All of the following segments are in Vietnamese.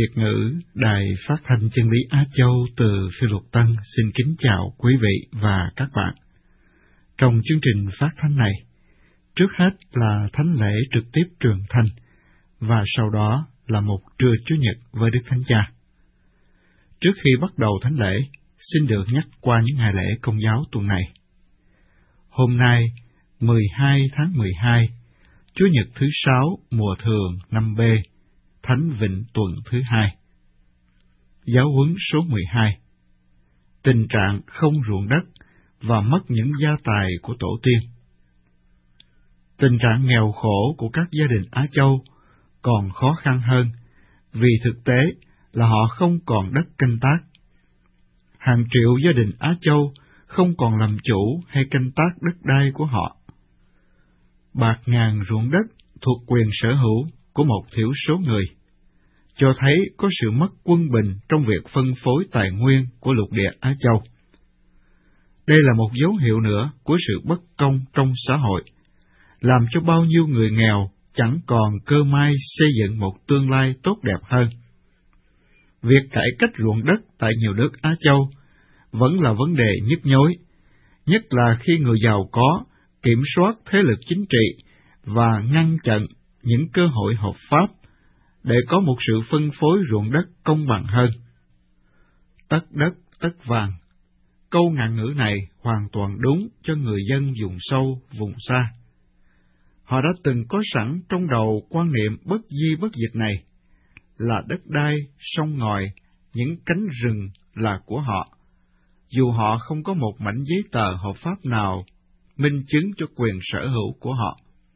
Việt ngữ Đài Phát thanh Chân lý Á Châu từ Phi Luật Tân xin kính chào quý vị và các bạn. Trong chương trình phát thanh này, trước hết là thánh lễ trực tiếp truyền thanh, và sau đó là một trưa Chủ nhật với Đức Thánh Cha. Trước khi bắt đầu thánh lễ, xin được nhắc qua những ngày lễ Công giáo tuần này. Hôm nay, 12 tháng 12, Chủ nhật thứ 6 mùa thường năm B, Thánh Vịnh tuần thứ 2. Giáo huấn số 12. Tình trạng không ruộng đất và mất những gia tài của tổ tiên. Tình trạng nghèo khổ của các gia đình Á Châu còn khó khăn hơn, vì thực tế là họ không còn đất canh tác. Hàng triệu gia đình Á Châu không còn làm chủ hay canh tác đất đai của họ. Bạt ngàn ruộng đất thuộc quyền sở hữu của một thiểu số người, cho thấy có sự mất quân bình trong việc phân phối tài nguyên của lục địa Á Châu. Đây là một dấu hiệu nữa của sự bất công trong xã hội, làm cho bao nhiêu người nghèo chẳng còn cơ may xây dựng một tương lai tốt đẹp hơn. Việc cải cách ruộng đất tại nhiều nước Á Châu vẫn là vấn đề nhức nhối, nhất là khi người giàu có kiểm soát thế lực chính trị và ngăn chặn những cơ hội hợp pháp để có một sự phân phối ruộng đất công bằng hơn. Tất đất, tất vàng. Câu ngạn ngữ này hoàn toàn đúng cho người dân vùng sâu, vùng xa. Họ đã từng có sẵn trong đầu quan niệm bất di bất dịch này, là đất đai, sông ngòi, những cánh rừng là của họ, dù họ không có một mảnh giấy tờ hợp pháp nào minh chứng cho quyền sở hữu của họ.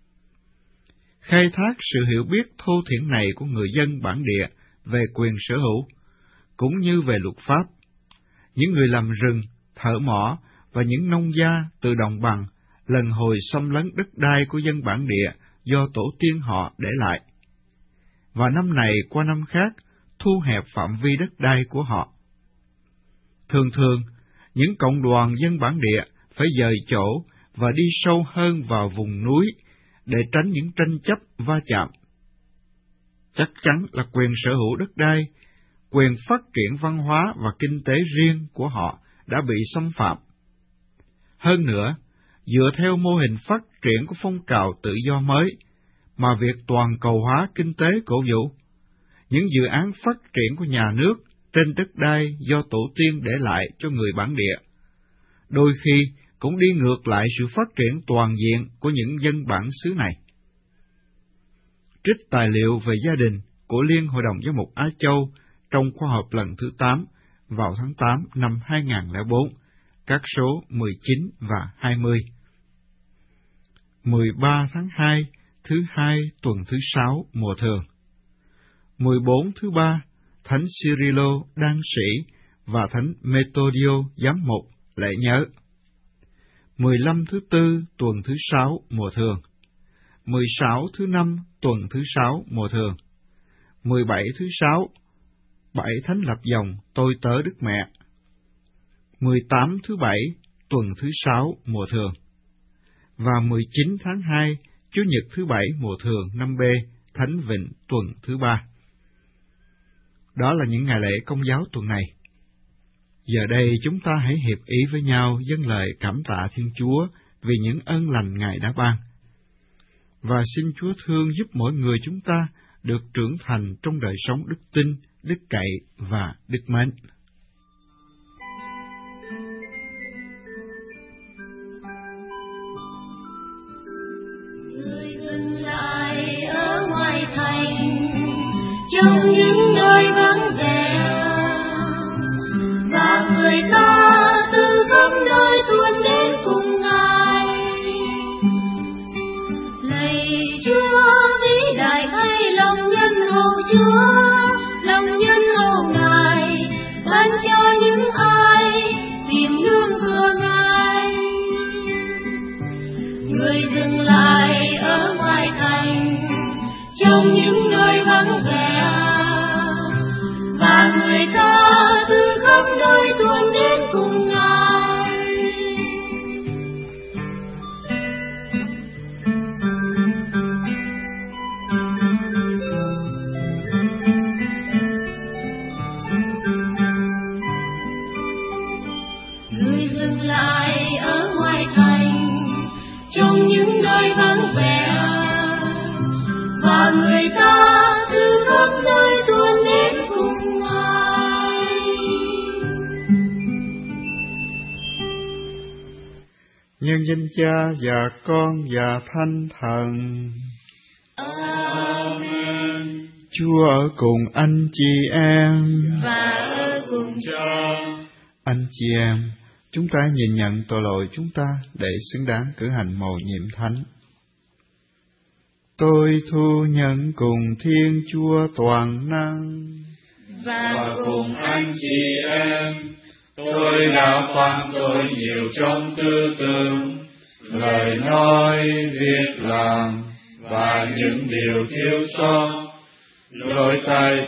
Khai thác sự hiểu biết thô thiển này của người dân bản địa về quyền sở hữu, cũng như về luật pháp. Những người làm rừng, thợ mỏ và những nông gia từ đồng bằng lần hồi xâm lấn đất đai của dân bản địa do tổ tiên họ để lại, và năm này qua năm khác thu hẹp phạm vi đất đai của họ. Thường thường, những cộng đoàn dân bản địa phải dời chỗ và đi sâu hơn vào vùng núi để tránh những tranh chấp va chạm. Chắc chắn là quyền sở hữu đất đai, quyền phát triển văn hóa và kinh tế riêng của họ đã bị xâm phạm. Hơn nữa, dựa theo mô hình phát triển của phong trào tự do mới, mà việc toàn cầu hóa kinh tế cổ vũ, những dự án phát triển của nhà nước trên đất đai do tổ tiên để lại cho người bản địa, đôi khi cũng đi ngược lại sự phát triển toàn diện của những dân bản xứ này. Trích tài liệu về gia đình của Liên Hội đồng Giám mục Á Châu trong khóa họp lần thứ 8 vào tháng 8 năm 2004, các số 19 và 20. 13 tháng 2, thứ 2 tuần thứ 6 mùa thường. 14 thứ 3, Thánh Cyrilo đan sĩ và Thánh Metodio giám mục lễ nhớ. 15 thứ 4 tuần thứ 6 mùa thường. 16 thứ 5 tuần thứ 6 mùa thường. 17 thứ 6, 7 Thánh lập dòng tôi tớ Đức Mẹ. 18 thứ 7 tuần thứ 6 mùa thường. Và 19 tháng 2, Chủ nhật thứ 7 mùa thường năm B, Thánh Vịnh tuần thứ 3. Đó là những ngày lễ Công giáo tuần này. Giờ đây chúng ta hãy hiệp ý với nhau dâng lời cảm tạ Thiên Chúa vì những ơn lành Ngài đã ban. Và xin Chúa thương giúp mỗi người chúng ta được trưởng thành trong đời sống đức tin, đức cậy và đức mến. Người dừng lại ở ngoài thành, trong những nơi vắng vẻ, và người ta từ khắp nơi tuôn đến cùng Ngài. Lạy Chúa vĩ đại thay lòng nhân hậu Chúa, lòng nhân hậu Ngài, người dừng lại ở ngoài thành trong những nơi vắng vẻ, và người ta từ khắp nơi tuôn đến cùng Ngài. Nhân danh Cha và Con và Thánh Thần. Amen. Chúa ở cùng anh chị em Và ở cùng Cha. Anh chị em, chúng ta nhìn nhận tội lỗi chúng ta để xứng đáng cử hành mầu nhiệm thánh. Tôi thu nhận cùng Thiên Chúa toàn năng và cùng anh chị em, tôi đã phạm tội nhiều trong tư tưởng, lời nói, việc làm và những điều thiếu sót. Lỗi tại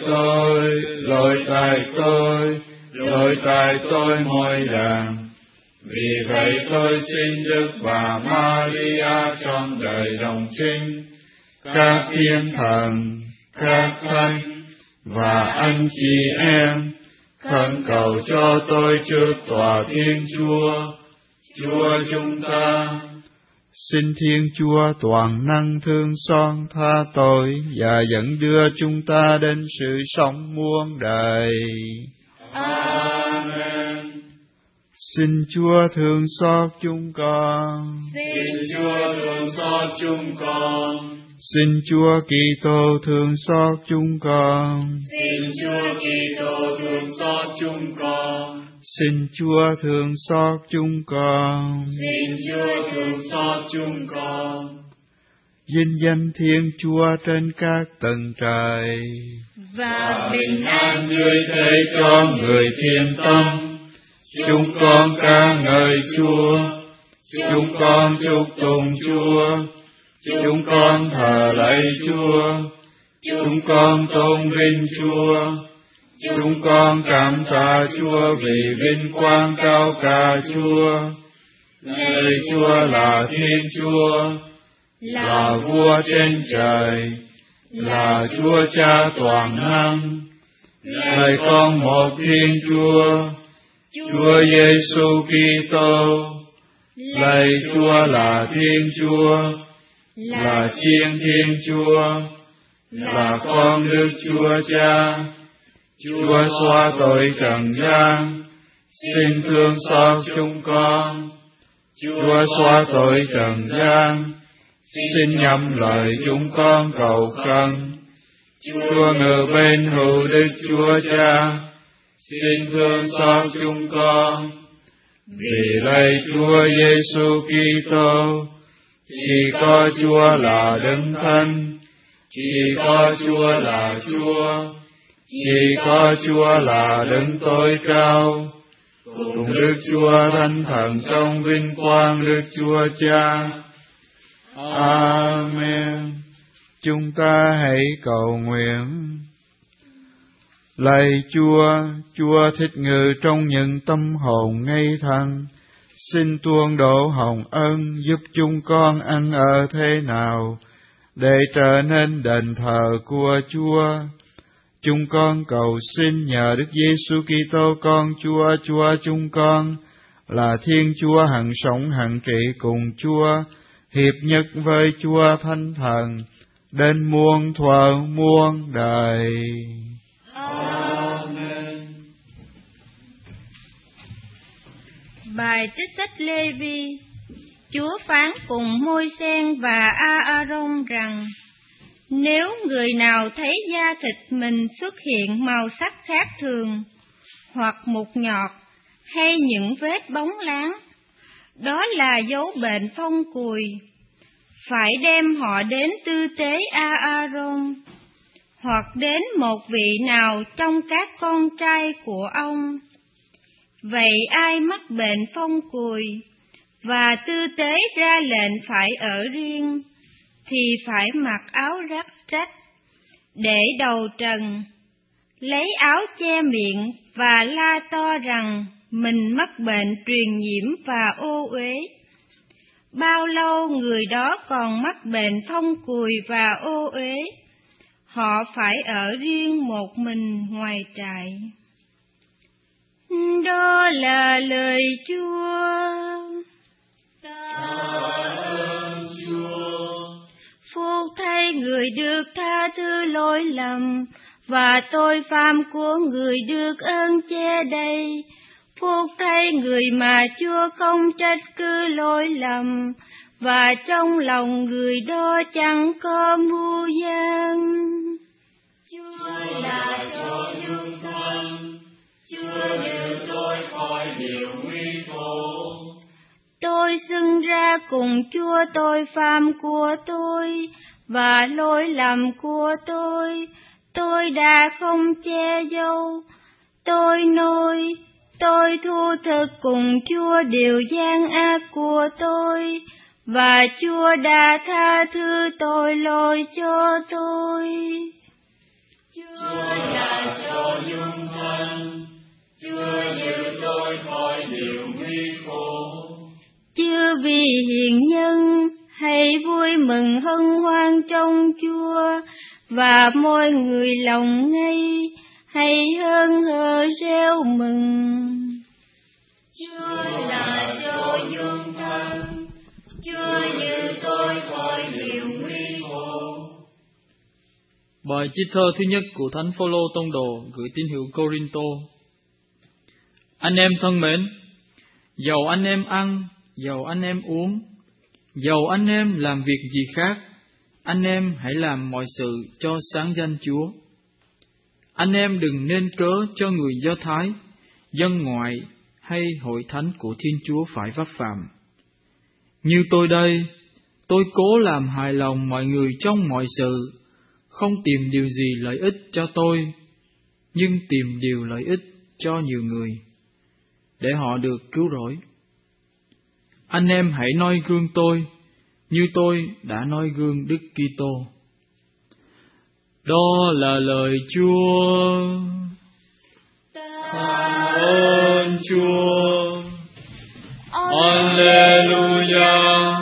tôi mỗi lần. Vì vậy tôi xin Đức bà Maria trong đời đồng trinh, các thiên thần, các thánh và anh chị em khẩn cầu cho tôi trước tòa Thiên Chúa, Chúa chúng ta. Xin Thiên Chúa toàn năng thương xót tha tội và dẫn đưa chúng ta đến sự sống muôn đời. Amen. Xin Chúa thương xót chúng con. Xin Chúa thương xót chúng con. Xin Chúa Kitô thương xót chúng con. Xin Chúa Kitô thương xót chúng con. Xin Chúa thương xót chúng con. Xin Chúa thương xót chúng con. Vinh danh Thiên Chúa trên các tầng trời, và bình an dưới thế cho người thiện tâm. Chúng con ca ngợi Chúa, chúng con chúc tụng Chúa, chúng con thờ lạy Chúa, chúng con tôn vinh Chúa, chúng con cảm tạ Chúa vì vinh quang cao cả Chúa. Lạy Chúa là Thiên Chúa, là Vua trên trời, là Chúa Cha toàn năng. Lạy con một Thiên Chúa, Chúa Giêsu Kitô. Lạy Chúa là Thiên Chúa, là Chiên Thiên Chúa, là con Đức Chúa Cha. Chúa xóa tội trần gian, xin thương xót chúng con. Chúa xóa tội trần gian, xin nhậm lời chúng con cầu khẩn. Chúa ngự bên hữu Đức Chúa Cha, xin thương xót chúng con. Vì lạy Chúa Giêsu Kitô, chỉ có Chúa là Đấng Thánh, chỉ có Chúa là Chúa, chỉ có Chúa là Đấng tối cao, cùng Đức Chúa Thánh Thần trong vinh quang Đức Chúa Cha. Amen. Chúng ta hãy cầu nguyện. Lạy Chúa, Chúa thích ngự trong những tâm hồn ngây thẳng, xin tuôn đổ hồng ân giúp chúng con ăn ở thế nào để trở nên đền thờ của Chúa. Chúng con cầu xin nhờ Đức Giêsu Kitô con Chúa, Chúa chúng con là Thiên Chúa hằng sống hằng trị cùng Chúa, hiệp nhất với Chúa Thánh Thần đến muôn thuở muôn đời. Amen. Bài trích sách Lê-vi. Chúa phán cùng Môi-sen và A-a-rông rằng: nếu người nào thấy da thịt mình xuất hiện màu sắc khác thường, hoặc mụn nhọt, hay những vết bóng láng, đó là dấu bệnh phong cùi. Phải đem họ đến tư tế A-a-rông, hoặc đến một vị nào trong các con trai của ông. Vậy ai mắc bệnh phong cùi, và tư tế ra lệnh phải ở riêng, thì phải mặc áo rách rách, để đầu trần, lấy áo che miệng và la to rằng mình mắc bệnh truyền nhiễm và ô uế. Bao lâu người đó còn mắc bệnh phong cùi và ô uế, họ phải ở riêng một mình ngoài trại. Đó là lời lời Chúa. Phúc thay người được tha thứ lỗi lầm, và tội phạm của người được ơn che đầy. Phúc thay người mà Chúa không trách cứ lỗi lầm, và trong lòng người đó chẳng có mưu gian. Chúa là chỗ dung thân, Chúa giữ tôi khỏi điều nguy khổ. Tôi xưng ra cùng Chúa tội phạm của tôi và lỗi lầm của tôi đã không che giấu. Tôi nói, tôi thu thực cùng Chúa điều gian ác của tôi, và Chúa đã tha thứ tội lỗi cho tôi. Chúa là chỗ dung thân, Chúa giữ tôi khỏi điều nguy khổ. Chư vì hiền nhân, hãy vui mừng hân hoan trong Chúa, và mọi người lòng ngây, hãy hớn hở reo mừng. Chúa là chỗ dung thân, Chúa giữ tôi khỏi điều nguy khổ. Bài trích thơ thứ nhất của Thánh Phaolô tông đồ gửi tín hữu Cô-rinh-tô. Anh em thân mến, dầu anh em ăn, dầu anh em uống, dầu anh em làm việc gì khác, anh em hãy làm mọi sự cho sáng danh Chúa. Anh em đừng nên cớ cho người Do Thái, dân ngoại hay hội thánh của Thiên Chúa phải vấp phạm. Như tôi đây, tôi cố làm hài lòng mọi người trong mọi sự, không tìm điều gì lợi ích cho tôi, nhưng tìm điều lợi ích cho nhiều người, để họ được cứu rỗi. Anh em hãy noi gương tôi, như tôi đã noi gương Đức Kitô. Đó là lời Chúa. Cảm ơn Chúa. Alleluia,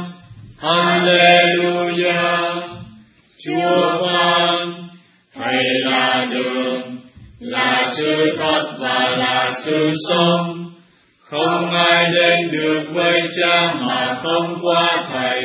Alleluia. Chúa phán, Thầy là đường, là sự thật và là sự sống. Không ai đến được với Cha mà không qua Thầy.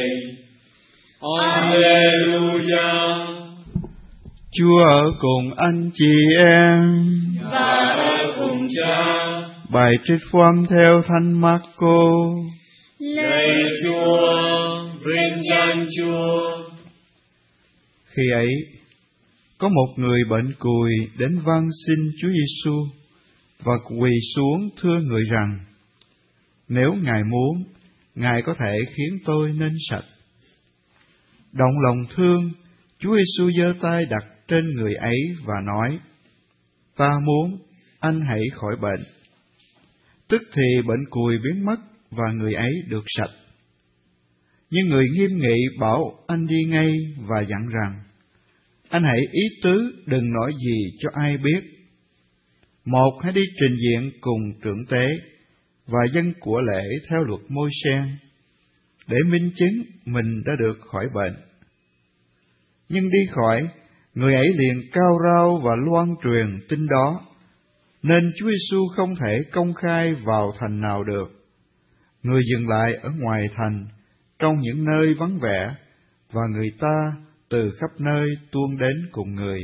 Alleluia. Chúa ở cùng anh chị em và ở cùng Cha. Bài trích phúc âm theo Thánh Mác-cô. Lạy Chúa, vinh danh Chúa. Khi ấy, có một người bệnh cùi đến van xin Chúa Giêsu và quỳ xuống thưa người rằng: Nếu Ngài muốn, Ngài có thể khiến tôi nên sạch. Động lòng thương, Chúa Giêsu giơ tay đặt trên người ấy và nói: Ta muốn, anh hãy khỏi bệnh. Tức thì bệnh cùi biến mất và người ấy được sạch. Nhưng người nghiêm nghị bảo anh đi ngay và dặn rằng: Anh hãy ý tứ đừng nói gì cho ai biết. Một, hãy đi trình diện cùng trưởng tế và dân của lễ theo luật Môi-se, để minh chứng mình đã được khỏi bệnh. Nhưng đi khỏi, người ấy liền cao rao và loan truyền tin đó, nên Chúa Giêsu không thể công khai vào thành nào được. Người dừng lại ở ngoài thành, trong những nơi vắng vẻ, và người ta từ khắp nơi tuôn đến cùng người.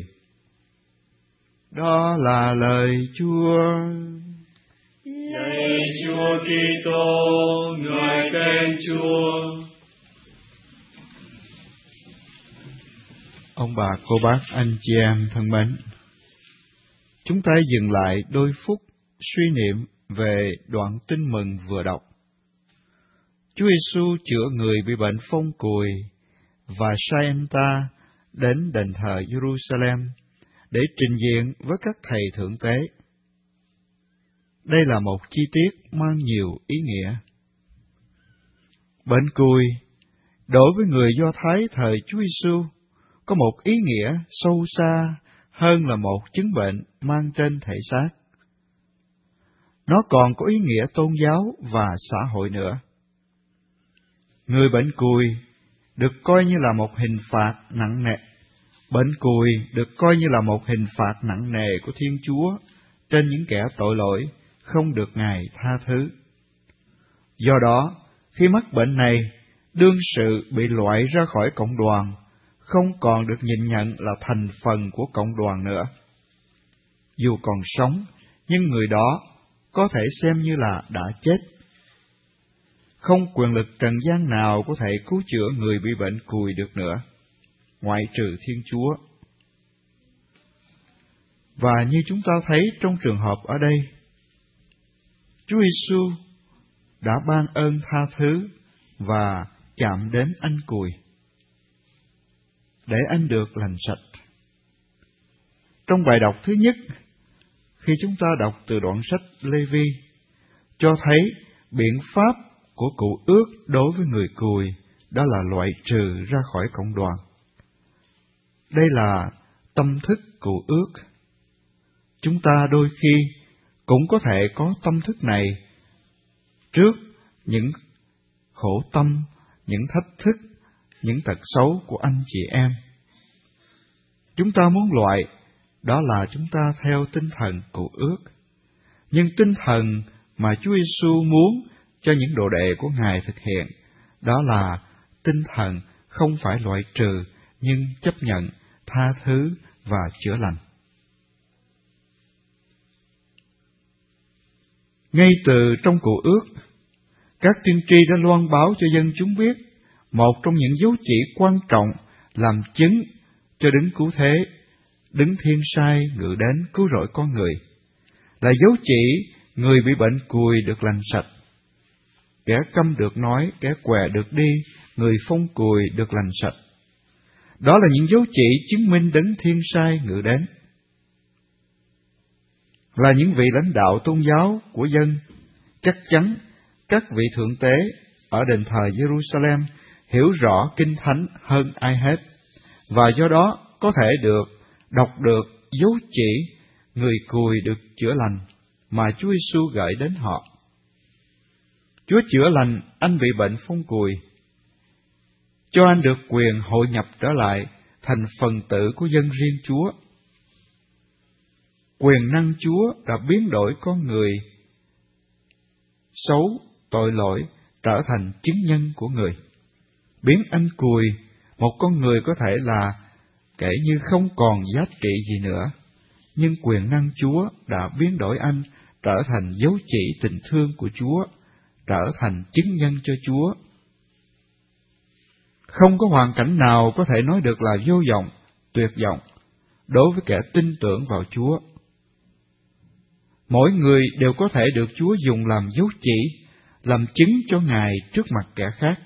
Đó là lời Chúa. Lạy Chúa Kitô, ngợi khen Chúa. Ông bà, cô bác, anh chị em thân mến, chúng ta dừng lại đôi phút suy niệm về đoạn tin mừng vừa đọc. Chúa Giêsu chữa người bị bệnh phong cùi và sai anh ta đến đền thờ Jerusalem để trình diện với các thầy thượng tế. Đây là một chi tiết mang nhiều ý nghĩa. Bệnh cùi đối với người Do Thái thời Chúa Giêsu có một ý nghĩa sâu xa hơn là một chứng bệnh mang trên thể xác. Nó còn có ý nghĩa tôn giáo và xã hội nữa. Người bệnh cùi được coi như là một hình phạt nặng nề. Bệnh cùi được coi như là một hình phạt nặng nề của Thiên Chúa trên những kẻ tội lỗi không được Ngài tha thứ. Do đó, khi mắc bệnh này, đương sự bị loại ra khỏi cộng đoàn, không còn được nhìn nhận là thành phần của cộng đoàn nữa. Dù còn sống, nhưng người đó có thể xem như là đã chết. Không quyền lực trần gian nào có thể cứu chữa người bị bệnh cùi được nữa, ngoại trừ Thiên Chúa. Và như chúng ta thấy trong trường hợp ở đây, Chúa Giêsu đã ban ơn tha thứ và chạm đến anh cùi để anh được lành sạch. Trong bài đọc thứ nhất, khi chúng ta đọc từ đoạn sách Lê-vi, cho thấy biện pháp của cựu ước đối với người cùi đó là loại trừ ra khỏi cộng đoàn. Đây là tâm thức cựu ước. Chúng ta đôi khi cũng có thể có tâm thức này trước những khổ tâm, những thách thức, những tật xấu của anh chị em. Chúng ta muốn loại, đó là chúng ta theo tinh thần cựu ước. Nhưng tinh thần mà Chúa Giêsu muốn cho những đồ đệ của Ngài thực hiện, đó là tinh thần không phải loại trừ, nhưng chấp nhận, tha thứ và chữa lành. Ngay từ trong cựu ước, các tiên tri đã loan báo cho dân chúng biết một trong những dấu chỉ quan trọng làm chứng cho đấng cứu thế, đấng thiên sai ngự đến cứu rỗi con người, là dấu chỉ người bị bệnh cùi được lành sạch, kẻ câm được nói, kẻ què được đi, người phong cùi được lành sạch. Đó là những dấu chỉ chứng minh đấng thiên sai ngự đến. Là những vị lãnh đạo tôn giáo của dân, chắc chắn các vị thượng tế ở đền thờ Jerusalem hiểu rõ Kinh Thánh hơn ai hết, và do đó có thể đọc được dấu chỉ người cùi được chữa lành mà Chúa Giêsu gửi đến họ. Chúa chữa lành anh bị bệnh phong cùi, cho anh được quyền hội nhập trở lại thành phần tử của dân riêng Chúa. Quyền năng Chúa đã biến đổi con người xấu, tội lỗi, trở thành chứng nhân của người, biến anh cùi, một con người có thể là kể như không còn giá trị gì nữa, nhưng quyền năng Chúa đã biến đổi anh trở thành dấu chỉ tình thương của Chúa, trở thành chứng nhân cho Chúa. Không có hoàn cảnh nào có thể nói được là vô vọng, tuyệt vọng đối với kẻ tin tưởng vào Chúa. Mỗi người đều có thể được Chúa dùng làm dấu chỉ, làm chứng cho Ngài trước mặt kẻ khác.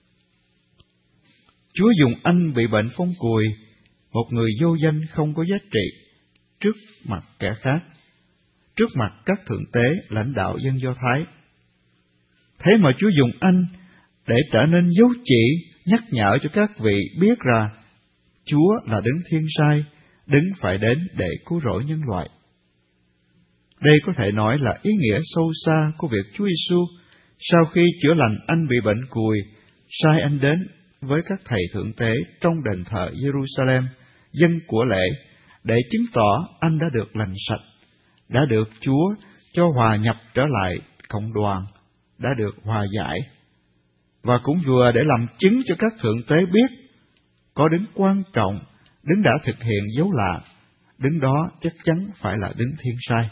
Chúa dùng anh bị bệnh phong cùi, một người vô danh không có giá trị, trước mặt kẻ khác, trước mặt các thượng tế, lãnh đạo dân Do Thái. Thế mà Chúa dùng anh để trở nên dấu chỉ, nhắc nhở cho các vị biết rằng Chúa là đấng thiên sai, đấng phải đến để cứu rỗi nhân loại. Đây có thể nói là ý nghĩa sâu xa của việc Chúa Giêsu sau khi chữa lành anh bị bệnh cùi, sai anh đến với các thầy thượng tế trong đền thờ Jerusalem, dân của lễ, để chứng tỏ anh đã được lành sạch, đã được Chúa cho hòa nhập trở lại cộng đoàn, đã được hòa giải, và cũng vừa để làm chứng cho các thượng tế biết có đấng quan trọng, đấng đã thực hiện dấu lạ, đấng đó chắc chắn phải là đấng thiên sai.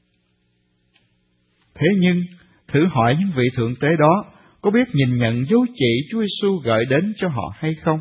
Thế nhưng, thử hỏi những vị thượng tế đó có biết nhìn nhận dấu chỉ Chúa Giêsu gửi đến cho họ hay không?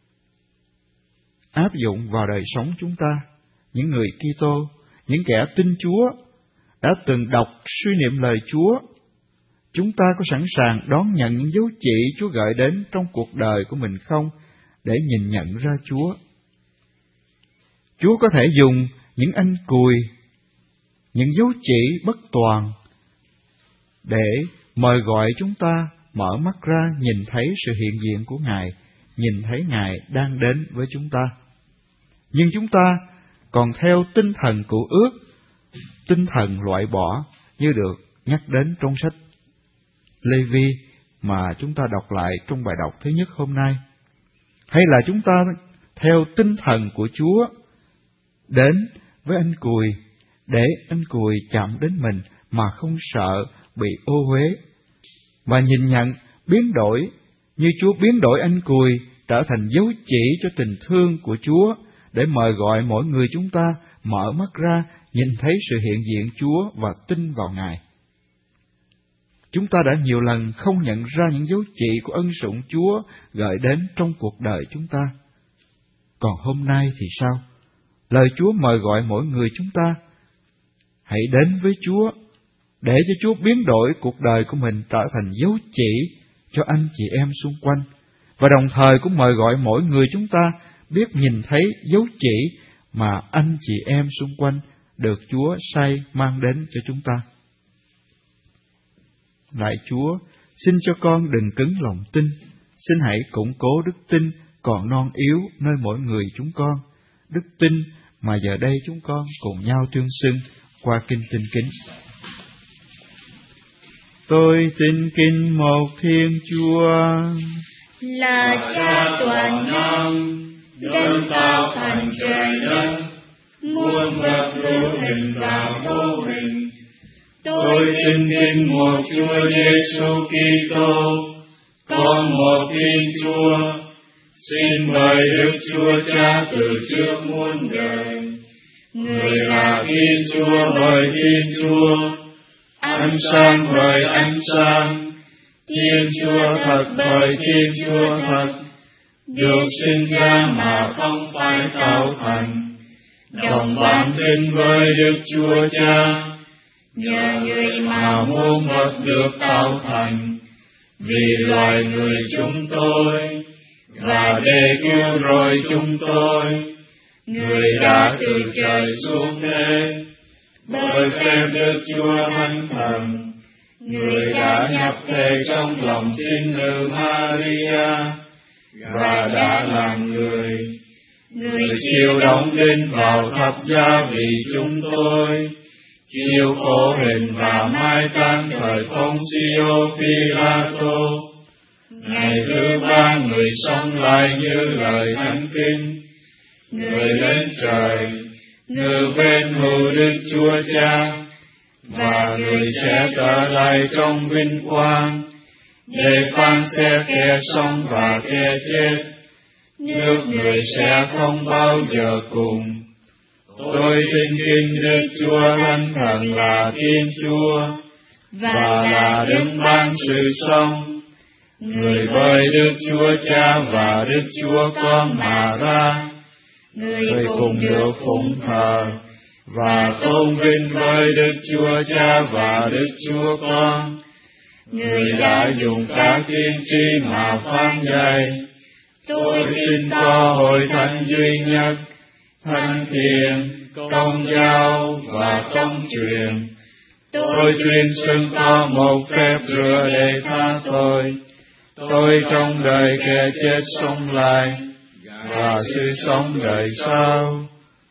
Áp dụng vào đời sống chúng ta, những người Kitô, những kẻ tin Chúa, đã từng đọc suy niệm lời Chúa, chúng ta có sẵn sàng đón nhận những dấu chỉ Chúa gửi đến trong cuộc đời của mình không, để nhìn nhận ra Chúa? Chúa có thể dùng những anh cùi, những dấu chỉ bất toàn để mời gọi chúng ta mở mắt ra nhìn thấy sự hiện diện của Ngài, nhìn thấy Ngài đang đến với chúng ta. Nhưng chúng ta còn theo tinh thần cựu ước, tinh thần loại bỏ như được nhắc đến trong sách Lê-vi mà chúng ta đọc lại trong bài đọc thứ nhất hôm nay. Hay là chúng ta theo tinh thần của Chúa đến với anh cùi, để anh cùi chạm đến mình mà không sợ bị ô uế, và nhìn nhận, biến đổi, như Chúa biến đổi anh cùi trở thành dấu chỉ cho tình thương của Chúa, để mời gọi mỗi người chúng ta mở mắt ra, nhìn thấy sự hiện diện Chúa và tin vào Ngài. Chúng ta đã nhiều lần không nhận ra những dấu chỉ của ân sủng Chúa gợi đến trong cuộc đời chúng ta. Còn hôm nay thì sao? Lời Chúa mời gọi mỗi người chúng ta: hãy đến với Chúa, để cho Chúa biến đổi cuộc đời của mình trở thành dấu chỉ cho anh chị em xung quanh, và đồng thời cũng mời gọi mỗi người chúng ta biết nhìn thấy dấu chỉ mà anh chị em xung quanh được Chúa sai mang đến cho chúng ta. Lạy Chúa, xin cho con đừng cứng lòng tin, xin hãy củng cố đức tin còn non yếu nơi mỗi người chúng con, đức tin mà giờ đây chúng con cùng nhau tuyên xưng qua kinh Tin Kính. Tôi tin kính một Thiên Chúa, là Cha toàn năng, đấng tạo thành trời đất, muôn vật hữu hình và vô hình. Tôi tin kính một Chúa Giêsu Kitô, con một Thiên Chúa, xin mời Đức Chúa Cha từ trước muôn đời. Người là Thiên Chúa bởi Thiên Chúa, ánh sáng bởi ánh sáng, Thiên Chúa thật bởi Thiên Chúa thật, được sinh ra mà không phải tạo thành, đồng bản tin với Đức Chúa Cha. Nhờ người mà muôn vật được tạo thành, vì loài người chúng tôi, và để cứu rỗi chúng tôi, người đã từ trời xuống thế. Bởi phép Đức Chúa Thánh Thần, người đã nhập thể trong lòng trinh nữ Maria, và đã làm người. Người chịu đóng đinh vào thập giá vì chúng tôi, chịu khổ hình và mai táng thời Poncio Pilato. Ngày thứ ba người sống lại như lời Thánh Kinh. Người lên trời, ngự bên hữu Đức Chúa Cha, và người sẽ trở lại trong vinh quang, để phán xét kẻ sống và kẻ chết. Nước người sẽ không bao giờ cùng. Tôi tin kính Đức Chúa Thánh Thần là Thiên Chúa, và là đấng ban sự sống. Người bởi Đức Chúa Cha và Đức Chúa Con mà ra, người cùng được phụng thờ và tôn vinh với Đức Chúa Cha và Đức Chúa Con. Người đã dùng các tiên tri mà phán dạy. Tôi tin có hội thánh duy nhất, thánh thiện, công giáo và công truyền. Tôi tuyên xưng có một phép rửa để tha tội. Tôi trong đời kẻ chết sống lại, và sự sống đời sau.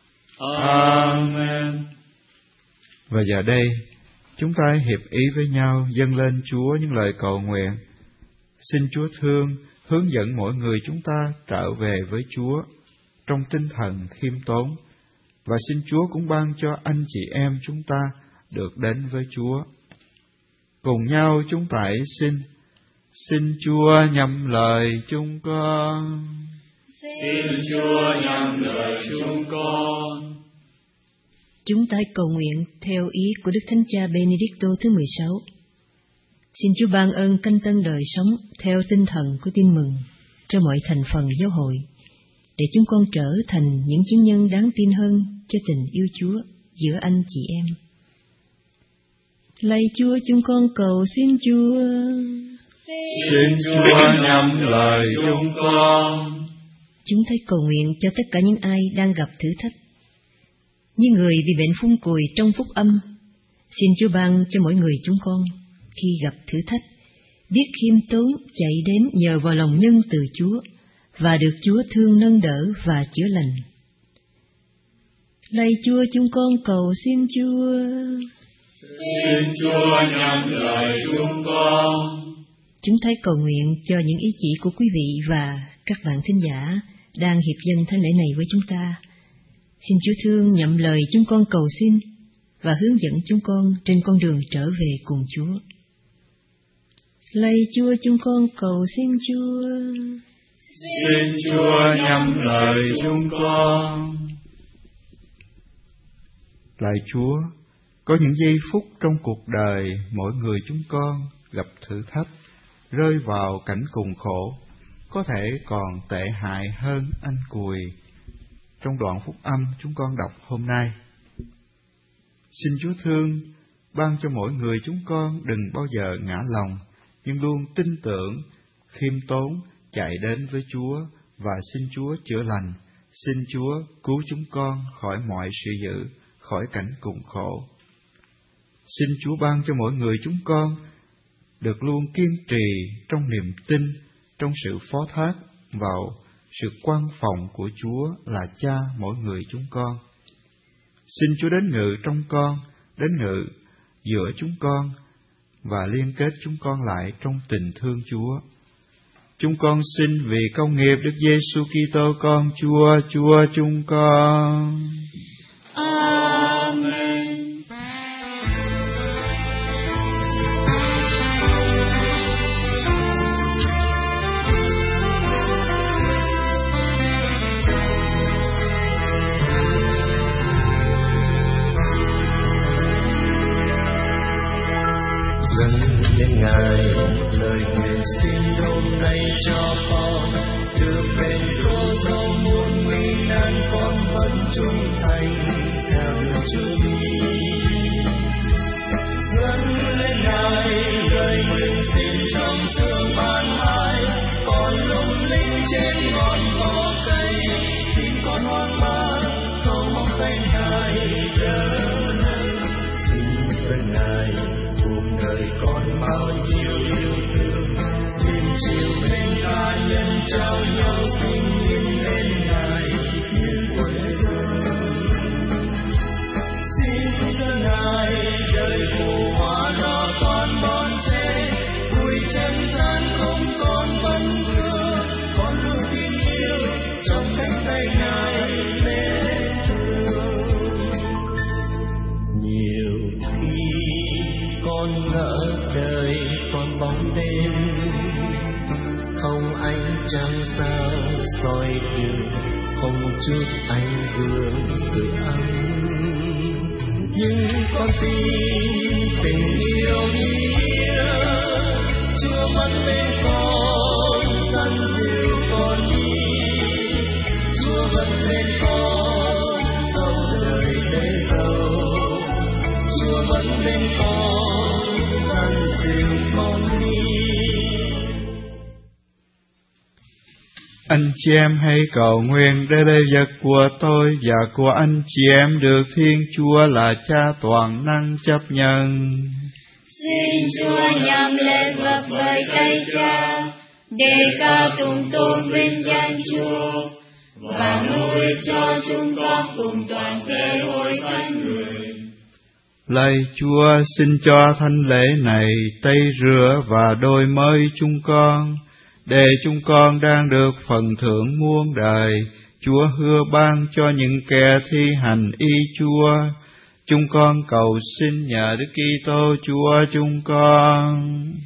Amen. Và giờ đây, chúng ta hiệp ý với nhau dâng lên Chúa những lời cầu nguyện. Xin Chúa thương, hướng dẫn mỗi người chúng ta trở về với Chúa trong tinh thần khiêm tốn, và xin Chúa cũng ban cho anh chị em chúng ta được đến với Chúa. Cùng nhau chúng ta hãy xin Chúa nhậm lời chúng con. Xin Chúa nhậm lời chúng con. Chúng ta cầu nguyện theo ý của Đức Thánh Cha Benedicto thứ 16. Xin Chúa ban ơn canh tân đời sống theo tinh thần của tin mừng cho mọi thành phần giáo hội, để chúng con trở thành những chứng nhân đáng tin hơn cho tình yêu Chúa giữa anh chị em. Lạy Chúa, chúng con cầu xin Chúa. Xin Chúa nhậm lời chúng con. Chúng ta cầu nguyện cho tất cả những ai đang gặp thử thách, như người bị bệnh phun cùi trong phúc âm. Xin Chúa ban cho mỗi người chúng con khi gặp thử thách biết khiêm tốn chạy đến nhờ vào lòng nhân từ Chúa, và được Chúa thương nâng đỡ và chữa lành. Lạy Chúa, chúng con cầu xin Chúa. Xin Chúa nhậm lời chúng con. Chúng ta cầu nguyện cho những ý chỉ của quý vị và các bạn thính giả đang hiệp dâng thánh lễ này với chúng ta. Xin Chúa thương nhậm lời chúng con cầu xin và hướng dẫn chúng con trên con đường trở về cùng Chúa. Lạy Chúa, chúng con cầu xin Chúa. Xin Chúa nhắm lời chúng con. Lạy Chúa, có những giây phút trong cuộc đời mỗi người chúng con gặp thử thách, rơi vào cảnh cùng khổ, có thể còn tệ hại hơn anh cùi. Trong đoạn phúc âm chúng con đọc hôm nay, xin Chúa thương ban cho mỗi người chúng con đừng bao giờ ngã lòng, nhưng luôn tin tưởng, khiêm tốn chạy đến với Chúa và xin Chúa chữa lành. Xin Chúa cứu chúng con khỏi mọi sự dữ, khỏi cảnh cùng khổ. Xin Chúa ban cho mỗi người chúng con được luôn kiên trì trong niềm tin, trong sự phó thác vào sự quan phòng của Chúa là Cha mỗi người chúng con. Xin Chúa đến ngự trong con, đến ngự giữa chúng con và liên kết chúng con lại trong tình thương Chúa. Chúng con xin vì công nghiệp Đức Giêsu Kitô con Chúa chúng con. Amen. Ngài lời nguyện xin hôm nay cho con được bên Chúa dẫu muôn nguy nan, con vẫn trung thành theo đường Chúa đi. Dâng lên Ngài lời nguyện xin trong sương ban mai, con lung linh trên ngọn cỏ cây, tim con hoang mang cầu mong tay Ngài đỡ nâng. Xin dâng Ngài cùng đời con bao nhiêu yêu thương, đêm chiều bên ta nhân trao nhau sinh nhiên lên Ngài như quê hương. Xin cho Ngài đời phù hoa lo toan bon chen, vui chân gian không còn vấn vương, con luôn tin yêu trong cánh tay Ngài mến thương. Nhiều khi con ngỡ đời còn bóng đêm, không ánh trăng sao soi đường, không chút ánh gương tự ấm. Nhưng con tin tình yêu nghĩa, Chúa vẫn bên con dẫn dìu con đi. Chúa vẫn bên con dẫu đời bể dâu, Chúa vẫn bên con dẫn dìu con đi. Anh chị em hãy cầu nguyện để lễ vật của tôi và của anh chị em được Thiên Chúa là Cha toàn năng chấp nhận. Xin Chúa nhằm lễ vật bởi tay Cha, để ca tụng tôn vinh danh Chúa, và nuôi cho chúng con cùng toàn thể hội thánh người. Lạy Chúa, xin cho thánh lễ này tẩy rửa và đổi mới chúng con, để chúng con đang được phần thưởng muôn đời. Chúa hứa ban cho những kẻ thi hành ý Chúa. Chúng con cầu xin nhờ Đức Kitô Chúa chúng con.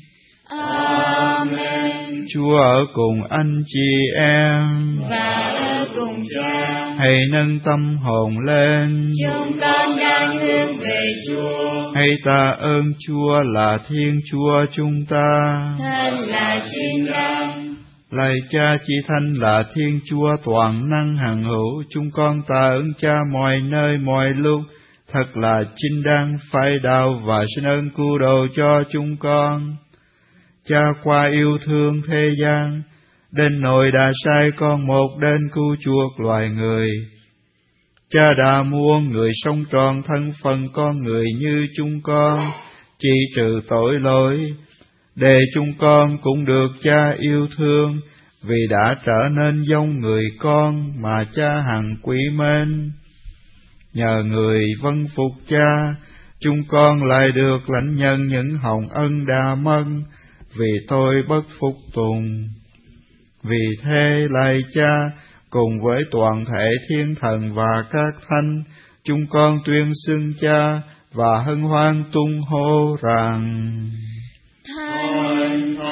Amen. Chúa ở cùng anh chị em và ở cùng Cha. Hãy nâng tâm hồn lên. Chúng con đang hướng về Chúa. Hãy tạ ơn Chúa là Thiên Chúa chúng ta. Thân là chính đáng. Lạy Cha Chí Thánh là Thiên Chúa toàn năng hằng hữu, chúng con tạ ơn Cha mọi nơi mọi lúc, thật là chính đáng phải đạo và xin ơn cứu độ cho chúng con. Cha qua yêu thương thế gian, đến nỗi đã sai con một đến cứu chuộc loài người. Cha đã muôn người sống trọn thân phận con người như chúng con, chỉ trừ tội lỗi, để chúng con cũng được Cha yêu thương, vì đã trở nên giống người con mà Cha hằng quý mến. Nhờ người vâng phục Cha, chúng con lại được lãnh nhận những hồng ân đã mất, vì tôi bất phục tùng. Vì thế lạy Cha, cùng với toàn thể thiên thần và các thánh, chúng con tuyên xưng Cha và hân hoan tung hô rằng: Thánh,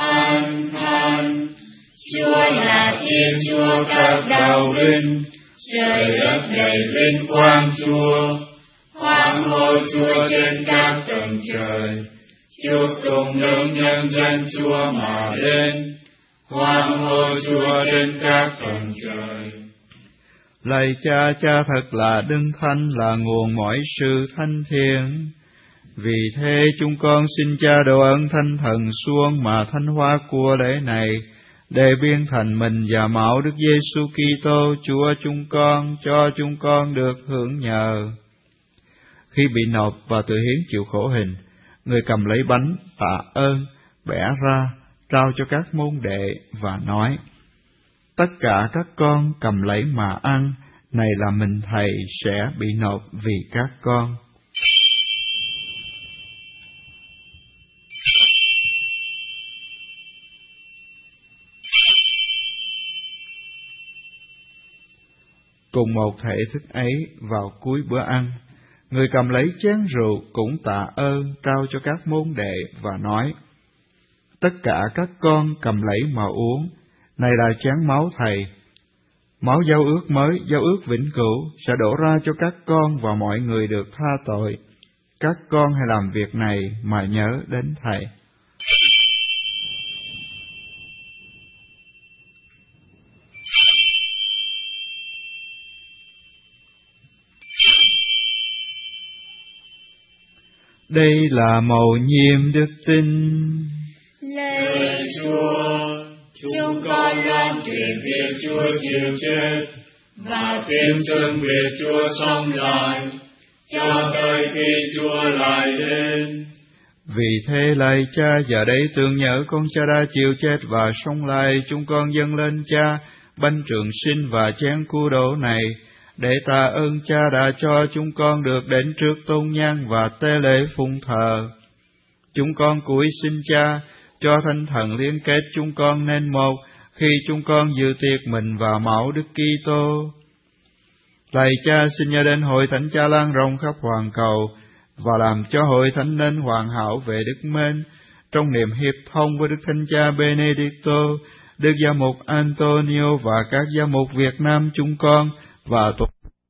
Chúa các đạo linh, trời đất đầy vinh quang Chúa. Hoan hô Chúa trên các tầng trời, chúc tụng lớn nhân danh Chúa mà lên. Hoan hô Chúa trên các tầng trời. Lạy Cha, Cha thật là Đấng Thánh, là nguồn mọi sự thánh thiện. Vì thế chúng con xin Cha đổ ơn Thánh Thần xuống mà thánh hóa của lễ này, để biến thành mình và máu Đức Giêsu Kitô Chúa chúng con, cho chúng con được hưởng nhờ. Khi bị nộp và tự hiến chịu khổ hình, người cầm lấy bánh tạ ơn, bẻ ra, trao cho các môn đệ và nói: Tất cả các con cầm lấy mà ăn, này là mình Thầy sẽ bị nộp vì các con. Cùng một thể thức ấy, vào cuối bữa ăn, người cầm lấy chén rượu cũng tạ ơn, trao cho các môn đệ và nói: Tất cả các con cầm lấy mà uống, này là chén máu Thầy. Máu giao ước mới, giao ước vĩnh cửu sẽ đổ ra cho các con và mọi người được tha tội. Các con hãy làm việc này mà nhớ đến Thầy. Đây là mầu nhiệm đức tin. Lạy Chúa, chúng con loan truyền việc Chúa chịu chết và tuyên xưng việc Chúa sống lại, cho tới khi Chúa lại đến. Vì thế lạy Cha, giờ đây tưởng nhớ con Cha đã chịu chết và sống lại, chúng con dâng lên Cha bánh trường sinh và chén cứu độ này, để tạ ơn Cha đã cho chúng con được đến trước tôn nhang và tế lễ phụng thờ. Chúng con cúi xin Cha cho Thánh Thần liên kết chúng con nên một khi chúng con dự tiệc mình vào máu Đức Kitô. Lạy Cha, xin nhớ đến hội thánh Cha lan rộng khắp hoàn cầu và làm cho hội thánh nên hoàn hảo về đức mến, trong niềm hiệp thông với Đức Thánh Cha Benedicto, Đức Giám mục Antonio và các giám mục Việt Nam chúng con và toàn.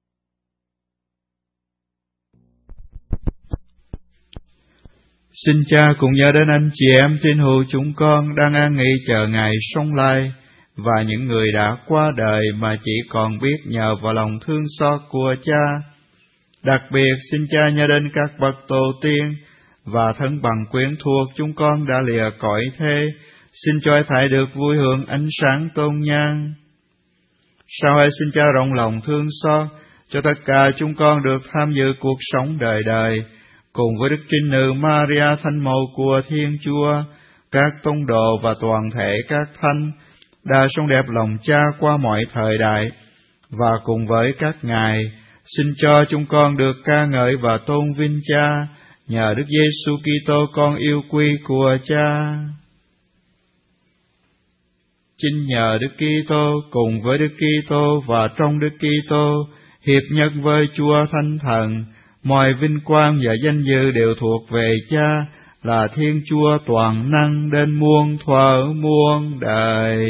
Xin Cha cùng nhớ đến anh chị em tín hữu chúng con đang an nghỉ chờ Ngài sống lại, và những người đã qua đời mà chỉ còn biết nhờ vào lòng thương xót của Cha. Đặc biệt xin Cha nhớ đến các bậc tổ tiên và thân bằng quyến thuộc chúng con đã lìa cõi thế, xin cho thảy được vui hưởng ánh sáng tôn nhang. Sau ấy xin Cha rộng lòng thương xót cho tất cả chúng con được tham dự cuộc sống đời đời, cùng với Đức Trinh Nữ Maria Thánh Mẫu của Thiên Chúa, các tông đồ và toàn thể các thánh đã sống đẹp lòng Cha qua mọi thời đại, và cùng với các ngài xin cho chúng con được ca ngợi và tôn vinh Cha nhờ Đức Giêsu Kitô con yêu quý của Cha. Chính nhờ Đức Kitô, cùng với Đức Kitô và trong Đức Kitô, hiệp nhất với Chúa Thánh Thần, mọi vinh quang và danh dự đều thuộc về Cha, là Thiên Chúa toàn năng đến muôn thuở muôn đời.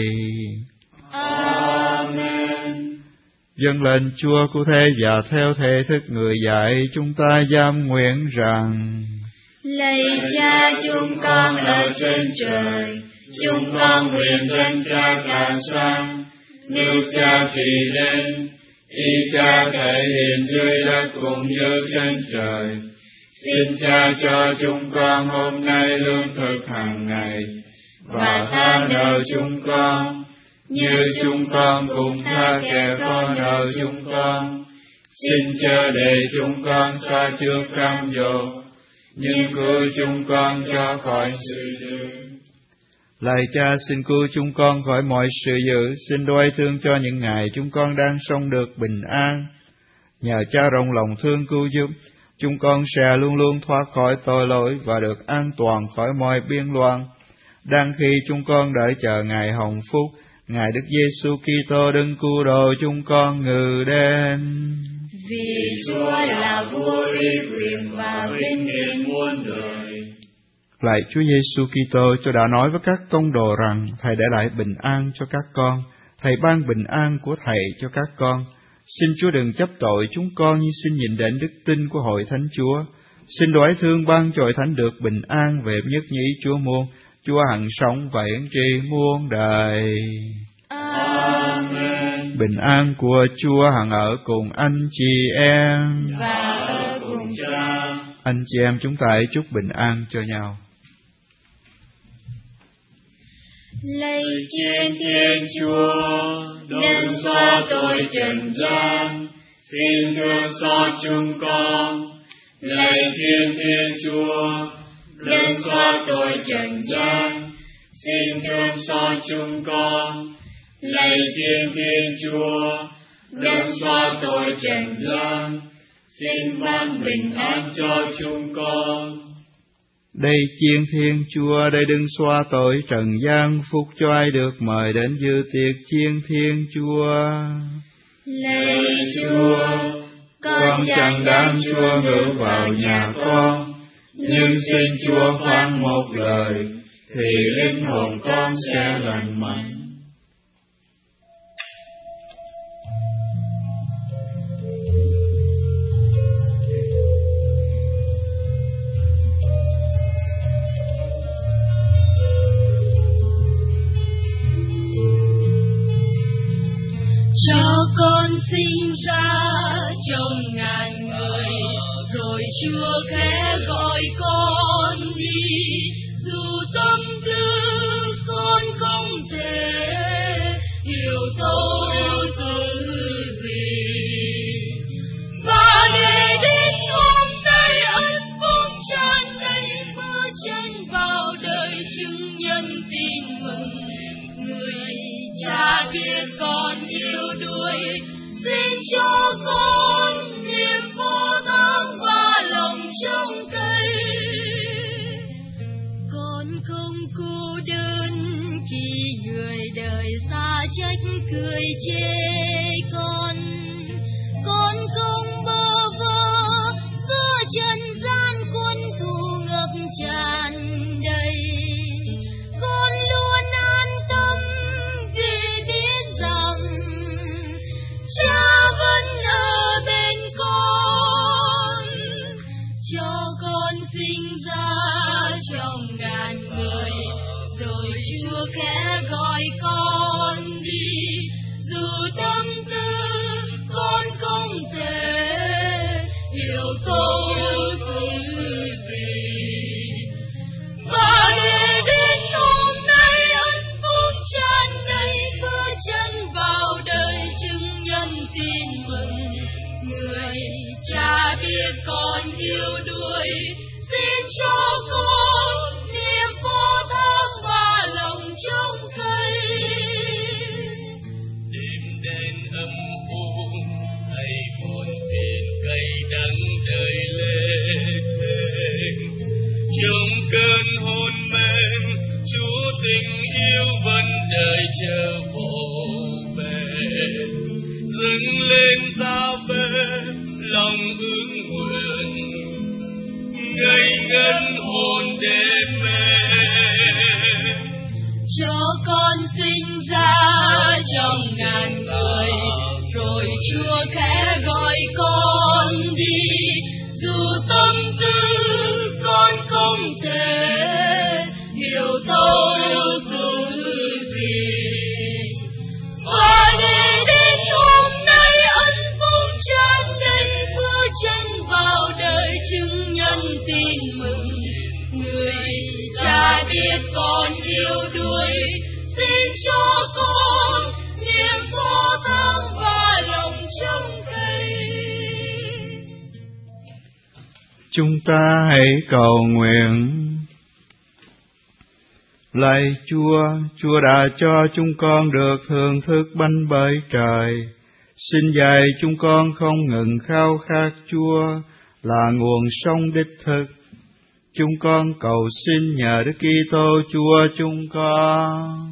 Amen. Dâng lên Chúa của thế và theo thể thức người dạy, chúng ta giam nguyện rằng: Lạy Cha chúng con ở trên trời, chúng con nguyện danh Cha cả sang, nếu Cha trị đến, ý Cha thể hiện dưới đất cũng như trên trời. Xin Cha cho chúng con hôm nay lương thực hàng ngày, và tha nợ chúng con, như chúng con cũng tha kẻ có nợ chúng con. Xin chớ để chúng con sa trước cám dỗ, nhưng cứu chúng con cho khỏi sự dữ. Lạy Cha, xin cứu chúng con khỏi mọi sự dữ, xin đoái thương cho những ngày chúng con đang sống được bình an. Nhờ Cha rộng lòng thương cứu giúp, chúng con sẽ luôn luôn thoát khỏi tội lỗi và được an toàn khỏi mọi biên loạn. Đang khi chúng con đợi chờ Ngài hồng phúc, Ngài Đức Giêsu Kitô đấng cứu độ chúng con ngự đến. Vì Chúa là vua uy quyền và vinh hiển muôn đời. Lạy Chúa Giêsu Kitô, Chúa đã nói với các tông đồ rằng Thầy để lại bình an cho các con, Thầy ban bình an của Thầy cho các con. Xin Chúa đừng chấp tội chúng con, như xin nhìn đến đức tin của hội thánh Chúa. Xin đoái thương ban cho hội thánh được bình an về nhất nhĩ Chúa muôn. Chúa hằng sống và hiển tri muôn đời. Amen. Bình an của Chúa hằng ở cùng anh chị em và ở cùng Cha. Anh chị em chúng ta hãy chúc bình an cho nhau. Lạy Thiên Thiên Chúa, đấng xóa tội trần gian, xin thương xót chúng con. Lạy Thiên Thiên Chúa, đấng xóa tội trần gian, xin thương xót chúng con. Lạy Thiên Thiên Chúa, đấng xóa tội trần gian, xin ban bình an cho chúng con. Đây chiên Thiên Chúa, đây đừng xóa tội trần gian, phúc cho ai được mời đến dự tiệc chiên Thiên Chúa. Lạy Chúa, con chẳng đáng Chúa ngự vào nhà con, nhưng xin Chúa phán một lời, thì linh hồn con sẽ lành mạnh. Cho con sinh ra trong ngàn người, rồi Chúa khẽ gọi con đi. Dù tâm tư con không thể hiểu thấu sự gì, và để đến hôm nay ân phúc tràn đầy bước chân vào đời chứng nhân tin mừng. Người cha biết con yêu đuổi, xin cho con niềm vô thắng và lòng trông cậy. Con không cô đơn khi người đời xa trách cười chê con. Con không bơ vơ giữa trần gian quân thù ngập tràn đầy. Con luôn an tâm vì biết rằng Cha vẫn ở bên con. Cho con sinh ra trong ngàn người, rồi Chúa khẽ gọi con đi. Dù tâm tư con không thể hiểu thấu sự gì, và để đến hôm nay ân phúc tràn đầy bước chân vào đời chứng nhân tin mừng. Người cha biết con yêu đuổi, xin cho con niềm vô thắng và lòng trông cậy. Đêm đen âm u, thầy buồn phiền cay đắng đời lê thênh. Trong cơn hôn mê, Chúa tình yêu vẫn đợi chờ vô về. Dâng lên ta về lòng ước nguyện, ngây ngất hồn đêm mê. Cho con sinh ra trong ngàn người, rồi Chúa khẽ gọi con đi. Dù tâm tư con không thể hiểu thấu sự gì, và để đến hôm nay ân phúc tràn đầy bước chân vào đời chứng nhân tin mừng. Người cha biết con yêu đuổi, xin cho con niềm vô thắng và lòng trông cậy. Chúng ta hãy cầu nguyện. Lạy Chúa, Chúa đã cho chúng con được thưởng thức bánh bởi trời. Xin dạy chúng con không ngừng khao khát Chúa là nguồn sống đích thực. Chúng con cầu xin nhờ Đức Kitô Chúa chúng con.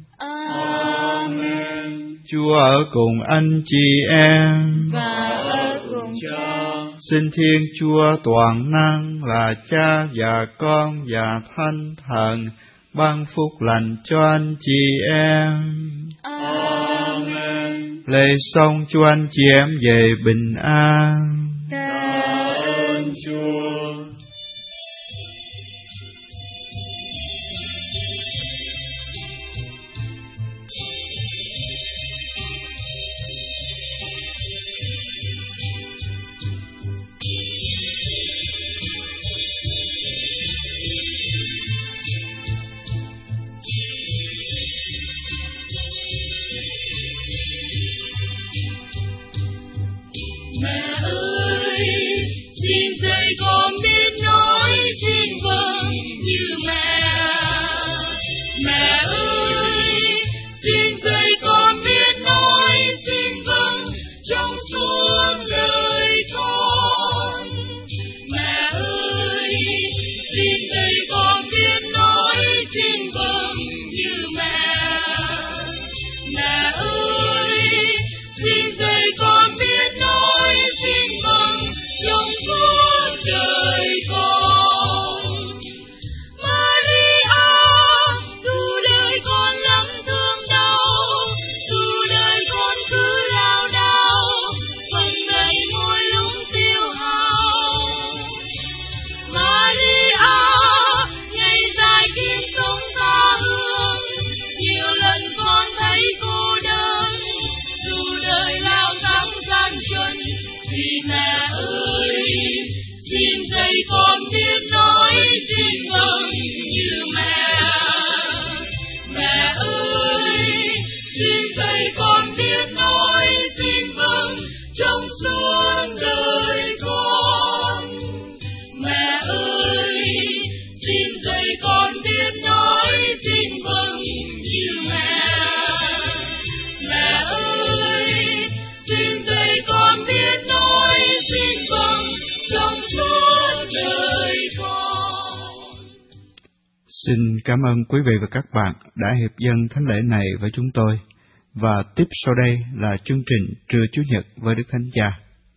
Amen. Chúa ở cùng anh chị em Và ở cùng Cha. Xin Thiên Chúa toàn năng là Cha và Con và Thánh Thần ban phúc lành cho anh chị em. Amen. Lạy xong cho anh chị em về bình an. Tạ ơn Chúa. Mẹ ơi, xin dạy con biết nói xin vâng như mẹ. Mẹ ơi, xin dạy con biết nói xin vâng trong suốt đời con. Mẹ ơi, xin dạy con biết nói xin vâng như mẹ. Mẹ ơi, xin dạy con biết nói xin vâng trong suốt đời con. Maria, dù đời con lắm thương đau, dù đời con cứ lao đao, phần đầy mỗi lúc tiêu hao. Maria, ngày dài kiếp sống xa hương, nhiều lần con thấy cô đơn, dù đời lao thắng gian truân, vì mẹ ơi, xin dạy con biết nói xin vâng như mẹ. Mẹ ơi, xin dạy con biết nói xin vâng trong suốt đời con. Mẹ ơi, xin dạy con biết nói xin vâng như mẹ. Mẹ ơi, xin dạy con biết nói xin vâng trong suốt đời con. Xin cảm ơn quý vị và các bạn đã hiệp dâng thánh lễ này với chúng tôi. Và tiếp sau đây là chương trình Trưa Chủ nhật với Đức Thánh Cha.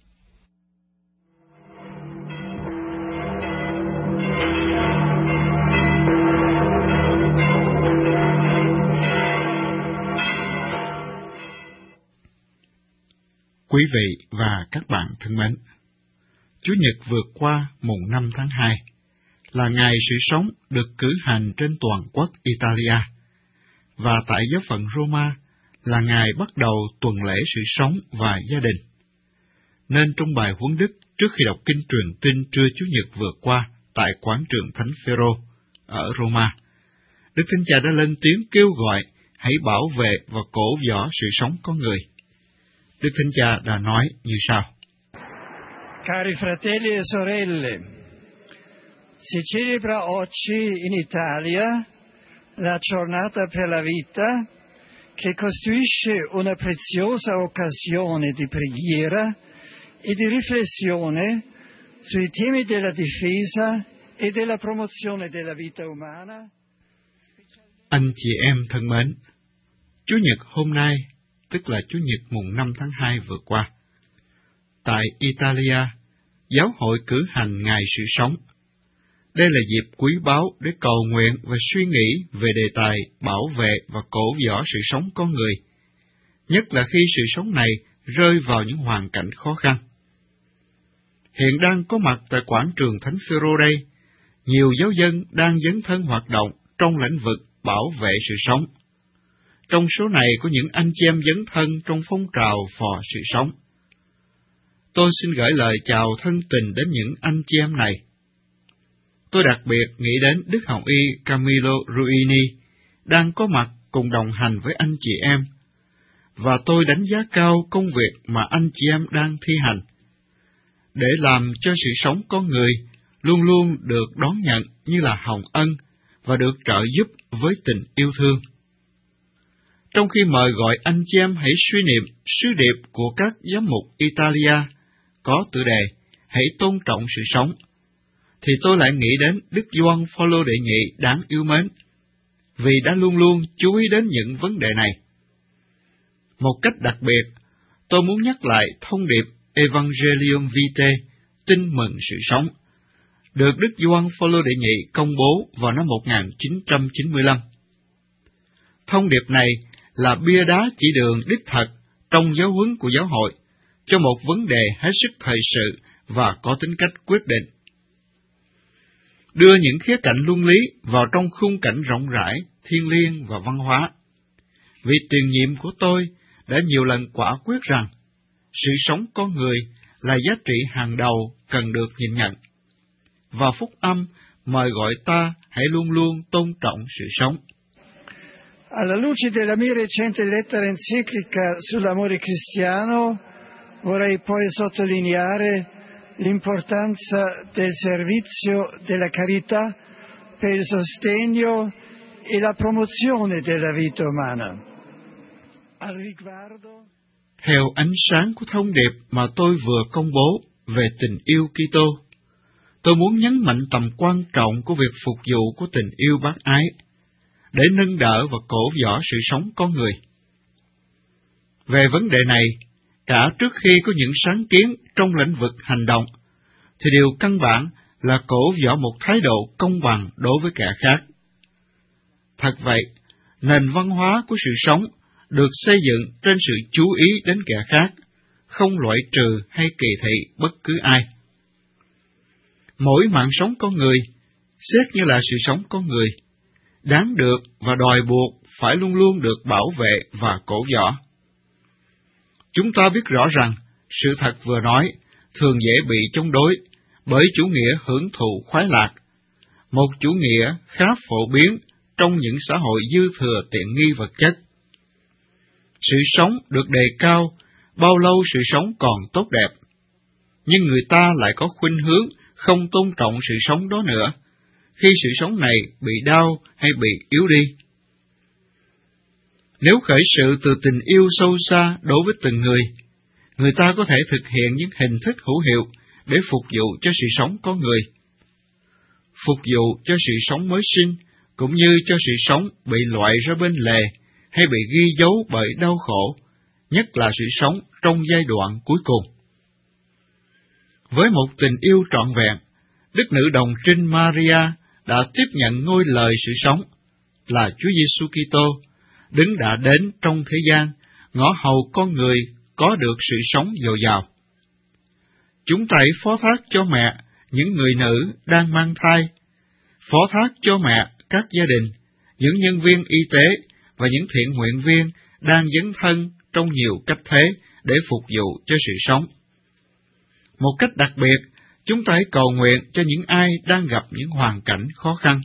Quý vị và các bạn thân mến, Chủ nhật vượt qua mùng 5 tháng 2 là ngày sự sống được cử hành trên toàn quốc Italia, và tại giáo phận Roma là ngày bắt đầu tuần lễ sự sống và gia đình. Nên trong bài huấn đức trước khi đọc kinh truyền tin trưa Chủ nhật vượt qua tại quảng trường Thánh Phêrô ở Roma, Đức Thánh Cha đã lên tiếng kêu gọi hãy bảo vệ và cổ võ sự sống con người. Đức Thánh Cha đã nói như sau: Cari fratelli e sorelle, si celebra oggi in Italia la giornata per la vita, che costituisce una preziosa occasione di preghiera e di riflessione sui temi della difesa e della promozione della vita umana. Anh chị em thân mến, Chủ nhật hôm nay, tức là Chủ nhật mùng 5 tháng 2 vừa qua, tại Italia, giáo hội cử hành Ngày Sự Sống. Đây là dịp quý báu để cầu nguyện và suy nghĩ về đề tài bảo vệ và cổ võ sự sống con người, nhất là khi sự sống này rơi vào những hoàn cảnh khó khăn. Hiện đang có mặt tại quảng trường Thánh Phêrô đây, nhiều giáo dân đang dấn thân hoạt động trong lĩnh vực bảo vệ sự sống. Trong số này có những anh chị em dấn thân trong phong trào phò sự sống. Tôi xin gửi lời chào thân tình đến những anh chị em này. Tôi đặc biệt nghĩ đến Đức Hồng Y Camillo Ruini, đang có mặt cùng đồng hành với anh chị em, và tôi đánh giá cao công việc mà anh chị em đang thi hành, để làm cho sự sống con người luôn luôn được đón nhận như là hồng ân và được trợ giúp với tình yêu thương. Trong khi mời gọi anh chị em hãy suy niệm sứ điệp của các giám mục Italia có tựa đề Hãy tôn trọng sự sống, thì tôi lại nghĩ đến Đức Gioan Phaolô đệ nhị đáng yêu mến, vì đã luôn luôn chú ý đến những vấn đề này. Một cách đặc biệt, tôi muốn nhắc lại thông điệp Evangelium Vitae, tin mừng sự sống, được Đức Gioan Phaolô đệ nhị công bố vào năm 1995. Thông điệp này là bia đá chỉ đường đích thực trong giáo huấn của giáo hội cho một vấn đề hết sức thời sự và có tính cách quyết định. Đưa những khía cạnh luân lý vào trong khung cảnh rộng rãi, thiêng liêng và văn hóa. Vị tiền nhiệm của tôi đã nhiều lần quả quyết rằng sự sống con người là giá trị hàng đầu cần được nhìn nhận. Và phúc âm mời gọi ta hãy luôn luôn tôn trọng sự sống. Alla luce della mia recente lettera enciclica sull'amore cristiano, vorrei poi sottolineare l'importanza del servizio della carità per il sostegno e la promozione della vita umana. Al riguardo, theo ánh sáng của thông điệp mà tôi vừa công bố về tình yêu Kitô, tôi muốn nhấn mạnh tầm quan trọng của việc phục vụ của tình yêu bác ái, để nâng đỡ và cổ võ sự sống con người. Về vấn đề này, cả trước khi có những sáng kiến trong lĩnh vực hành động, thì điều căn bản là cổ võ một thái độ công bằng đối với kẻ khác. Thật vậy, nền văn hóa của sự sống được xây dựng trên sự chú ý đến kẻ khác, không loại trừ hay kỳ thị bất cứ ai. Mỗi mạng sống con người, xét như là sự sống con người, đáng được và đòi buộc phải luôn luôn được bảo vệ và cổ võ. Chúng ta biết rõ rằng, sự thật vừa nói thường dễ bị chống đối bởi chủ nghĩa hưởng thụ khoái lạc, một chủ nghĩa khá phổ biến trong những xã hội dư thừa tiện nghi vật chất. Sự sống được đề cao, bao lâu sự sống còn tốt đẹp, nhưng người ta lại có khuynh hướng không tôn trọng sự sống đó nữa, khi sự sống này bị đau hay bị yếu đi. Nếu khởi sự từ tình yêu sâu xa đối với từng người ta có thể thực hiện những hình thức hữu hiệu để phục vụ cho sự sống con người. Phục vụ cho sự sống mới sinh, cũng như cho sự sống bị loại ra bên lề, hay bị ghi dấu bởi đau khổ, nhất là sự sống trong giai đoạn cuối cùng. Với một tình yêu trọn vẹn, Đức Nữ Đồng Trinh Maria đã tiếp nhận ngôi lời sự sống, là Chúa Giêsu Kitô, đứng đã đến trong thế gian, ngõ hầu con người có được sự sống dồi dào. Chúng ta phó thác cho mẹ những người nữ đang mang thai, phó thác cho mẹ các gia đình, những nhân viên y tế và những thiện nguyện viên đang dấn thân trong nhiều cách thế để phục vụ cho sự sống. Một cách đặc biệt, chúng ta hãy cầu nguyện cho những ai đang gặp những hoàn cảnh khó khăn.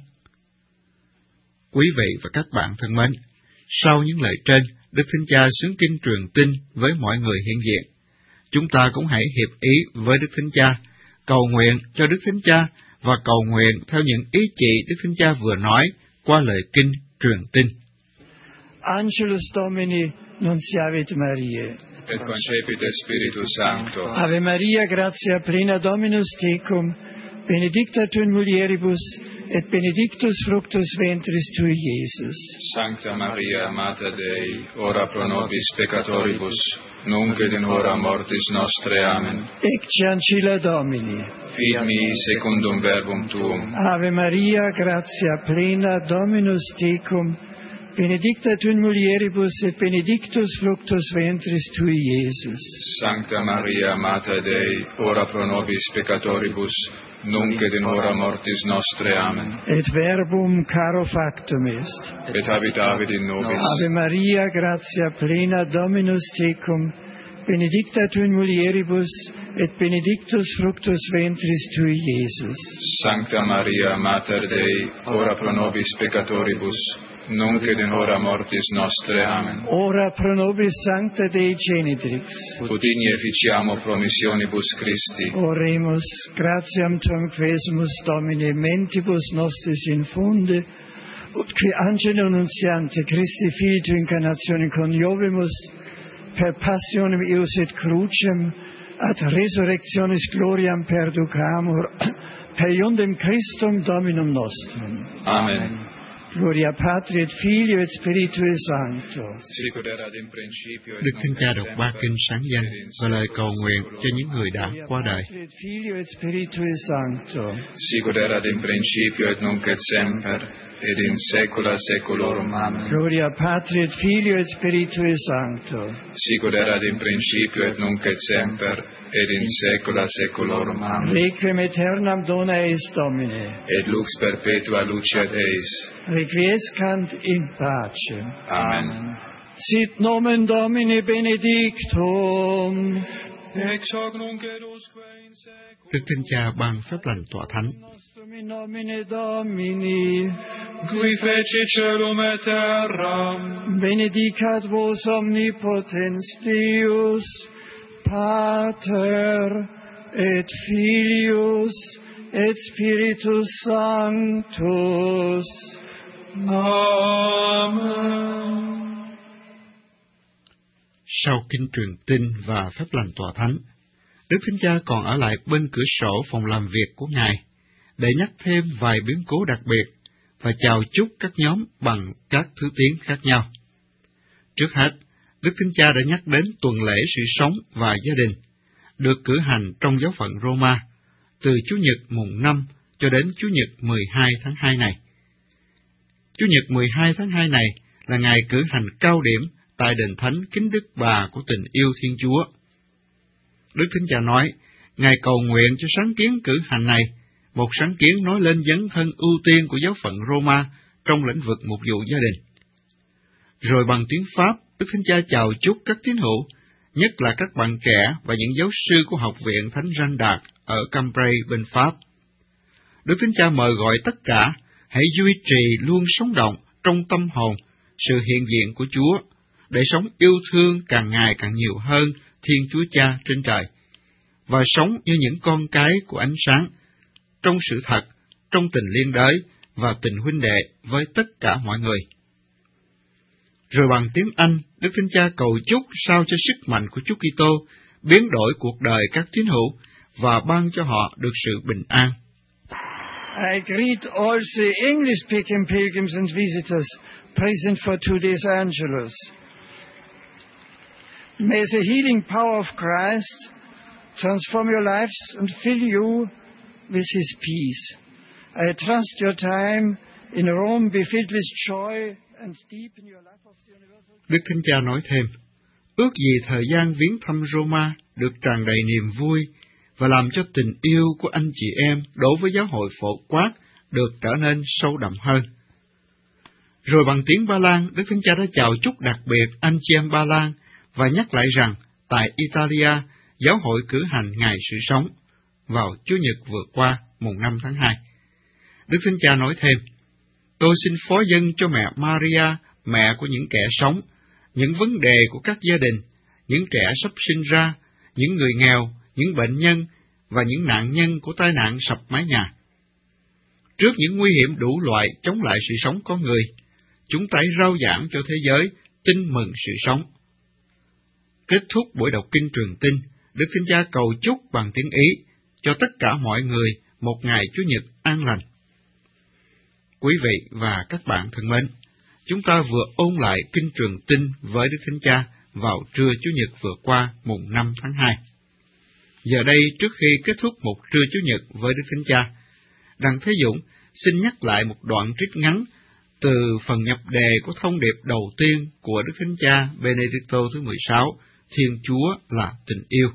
Quý vị và các bạn thân mến, sau những lời trên, Đức Thánh Cha xướng kinh truyền tin với mọi người hiện diện. Chúng ta cũng hãy hiệp ý với Đức Thánh Cha, cầu nguyện cho Đức Thánh Cha và cầu nguyện theo những ý chỉ Đức Thánh Cha vừa nói qua lời kinh truyền tin. Angelus Domini nunciavit Mariae. Et concepit Spiritus Sancto. Ave Maria, gratia plena Dominus tecum, benedicta tu in mulieribus, et benedictus fructus ventris tui, Iesus. Sancta Maria, Mater Dei, ora pro nobis peccatoribus, nunc et in hora mortis nostre. Amen. Ecce ancilla Domini. Fiat mi secundum verbum tuum. Ave Maria, gratia plena Dominus tecum, benedicta tu in mulieribus, et benedictus fructus ventris tui, Iesus. Sancta Maria, Mater Dei, ora pro nobis peccatoribus, nunc et in hora mortis nostre. Amen. Et verbum caro factum est. Et habitavit in nobis. Ave Maria, gratia plena Dominus tecum, benedicta tu in mulieribus, et benedictus fructus ventris tui, Iesus. Sancta Maria, Mater Dei, ora pro nobis peccatoribus, nunc et in hora mortis nostre. Amen. Ora pro nobis sancta Dei Genitrix. Ut igne ficiamo promissionibus Christi. Oremus, gratiam tuam quesimus Domine, mentibus nostris infunde, ut qui angelo annuntiante Christi Filii tu incarnationem coniovimus, per passionem eius et crucem, ad resurrectionis gloriam perducamur, per iundem Christum Dominum nostrum. Amen. Gloria Patri et Filio et Spiritui Sancto. Đức Thánh Cha đọc ba kinh sáng danh và lời cầu nguyện cho những người đã qua đời. Sicut erat in principio et nunc et semper et in saecula saeculorum. Amen. Gloria Patri et Filio et Spiritui Sancto. Sic ut erat in principio et nunc et semper, et in saecula saeculorum. Amen. Requiem aeternam dona eis Domine. Et lux perpetua luceat eis. Requiescant in pace. Amen. Sit nomen Domini benedictum. Ex hoc nunc et usque in saeculum. Đức Thánh Cha ban phép lành tọa thánh. In nomine Domini, Qui feci celum et terram. benedicat vos omnipotens Deus, Pater et Filius et Spiritus Sanctus. Amen. Sau kinh truyền tin và phép lành tọa thánh, Đức Thánh Cha còn ở lại bên cửa sổ phòng làm việc của Ngài để nhắc thêm vài biến cố đặc biệt và chào chúc các nhóm bằng các thứ tiếng khác nhau. Trước hết, Đức Thánh Cha đã nhắc đến tuần lễ sự sống và gia đình, được cử hành trong giáo phận Roma, từ Chủ nhật mùng 5 cho đến Chủ nhật 12 tháng 2 này. Chủ nhật 12 tháng 2 này là ngày cử hành cao điểm tại đền thánh Kính Đức Bà của tình yêu Thiên Chúa. Đức Thánh Cha nói, Ngài cầu nguyện cho sáng kiến cử hành này, một sáng kiến nói lên dấn thân ưu tiên của giáo phận Roma trong lĩnh vực mục vụ gia đình. Rồi bằng tiếng Pháp, Đức Thánh Cha chào chúc các tín hữu, nhất là các bạn trẻ và những giáo sư của Học viện Thánh Jean d'Arc ở Cambrai bên Pháp. Đức Thánh Cha mời gọi tất cả, hãy duy trì luôn sống động trong tâm hồn sự hiện diện của Chúa, để sống yêu thương càng ngày càng nhiều hơn Thiên Chúa Cha trên trời, và sống như những con cái của ánh sáng, trong sự thật, trong tình liên đới và tình huynh đệ với tất cả mọi người. Rồi bằng tiếng Anh, Đức Thánh Cha cầu chúc sao cho sức mạnh của Chúa Kitô biến đổi cuộc đời các tín hữu và ban cho họ được sự bình an. I greet all the English-speaking pilgrims and visitors present for today's Angelus. May the healing power of Christ transform your lives and fill you with His peace. I trust your time in Rome be filled with joy and deepen your life of the universal. Đức Thánh Cha nói thêm, ước gì thời gian viếng thăm Roma được tràn đầy niềm vui và làm cho tình yêu của anh chị em đối với giáo hội phổ quát được trở nên sâu đậm hơn. Rồi bằng tiếng Ba Lan, Đức Thánh Cha đã chào chúc đặc biệt anh chị em Ba Lan và nhắc lại rằng tại Italia, giáo hội cử hành Ngày Sự Sống vào Chủ nhật vừa qua, mùng 5 tháng 2. Đức Thánh Cha nói thêm, tôi xin phó dâng cho mẹ Maria, mẹ của những kẻ sống, những vấn đề của các gia đình, những trẻ sắp sinh ra, những người nghèo, những bệnh nhân và những nạn nhân của tai nạn sập mái nhà. Trước những nguy hiểm đủ loại chống lại sự sống con người, chúng ta rao giảng cho thế giới tin mừng sự sống. Kết thúc buổi đọc kinh truyền tin, Đức Thánh Cha cầu chúc bằng tiếng Ý cho tất cả mọi người một ngày Chủ nhật an lành. Quý vị và các bạn thân mến, chúng ta vừa ôn lại kinh truyền tin với Đức Thánh Cha vào trưa Chủ nhật vừa qua, mùng 5 tháng 2. Giờ đây, trước khi kết thúc một trưa Chủ nhật với Đức Thánh Cha, Đặng Thế Dũng xin nhắc lại một đoạn trích ngắn từ phần nhập đề của thông điệp đầu tiên của Đức Thánh Cha Benedicto thứ 16, Thiên Chúa là tình yêu.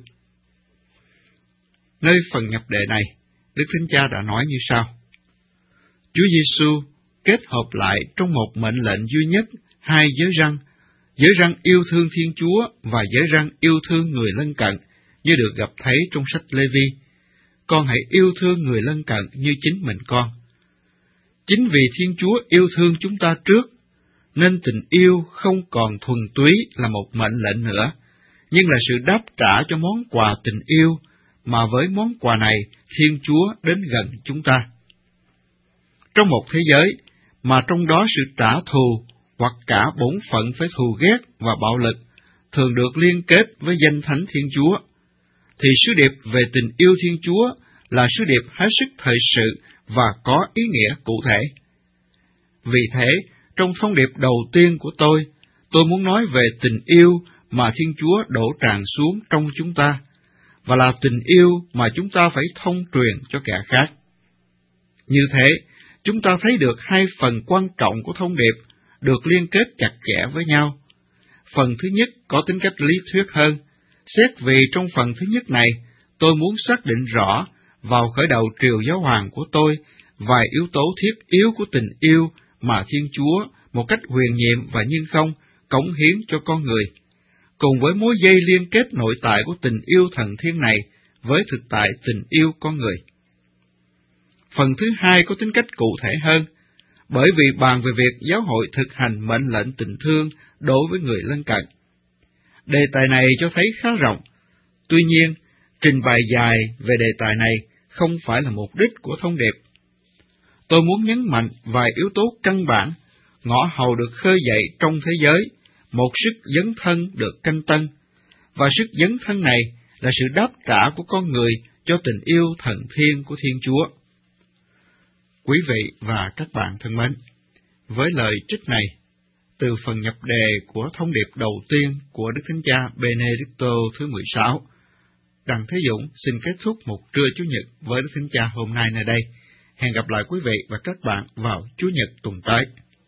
Nơi phần nhập đề này, Đức Thánh Cha đã nói như sau: Chúa Giêsu kết hợp lại trong một mệnh lệnh duy nhất hai giới răn yêu thương Thiên Chúa và giới răn yêu thương người lân cận, như được gặp thấy trong sách Lê-vi. Con hãy yêu thương người lân cận như chính mình con. Chính vì Thiên Chúa yêu thương chúng ta trước, nên tình yêu không còn thuần túy là một mệnh lệnh nữa, nhưng là sự đáp trả cho món quà tình yêu, mà với món quà này, Thiên Chúa đến gần chúng ta. Trong một thế giới mà trong đó sự trả thù hoặc cả bổn phận phải thù ghét và bạo lực thường được liên kết với danh thánh Thiên Chúa, thì sứ điệp về tình yêu Thiên Chúa là sứ điệp hết sức thời sự và có ý nghĩa cụ thể. Vì thế, trong thông điệp đầu tiên của tôi muốn nói về tình yêu mà Thiên Chúa đổ tràn xuống trong chúng ta, và là tình yêu mà chúng ta phải thông truyền cho kẻ khác. Như thế, chúng ta thấy được hai phần quan trọng của thông điệp được liên kết chặt chẽ với nhau. Phần thứ nhất có tính cách lý thuyết hơn, xét vì trong phần thứ nhất này, tôi muốn xác định rõ vào khởi đầu triều giáo hoàng của tôi vài yếu tố thiết yếu của tình yêu mà Thiên Chúa một cách huyền nhiệm và nhưng không cống hiến cho con người, cùng với mối dây liên kết nội tại của tình yêu thần thiên này với thực tại tình yêu con người. Phần thứ hai có tính cách cụ thể hơn, bởi vì bàn về việc giáo hội thực hành mệnh lệnh tình thương đối với người lân cận. Đề tài này cho thấy khá rộng, tuy nhiên, trình bày dài về đề tài này không phải là mục đích của thông điệp. Tôi muốn nhấn mạnh vài yếu tố căn bản, ngõ hầu được khơi dậy trong thế giới, một sức dấn thân được canh tân, và sức dấn thân này là sự đáp trả của con người cho tình yêu thần thiên của Thiên Chúa. Quý vị và các bạn thân mến, với lời trích này, từ phần nhập đề của thông điệp đầu tiên của Đức Thánh Cha Benedicto thứ 16, Đặng Thế Dũng xin kết thúc một trưa Chủ nhật với Đức Thánh Cha hôm nay nơi đây. Hẹn gặp lại quý vị và các bạn vào Chủ nhật tuần tới.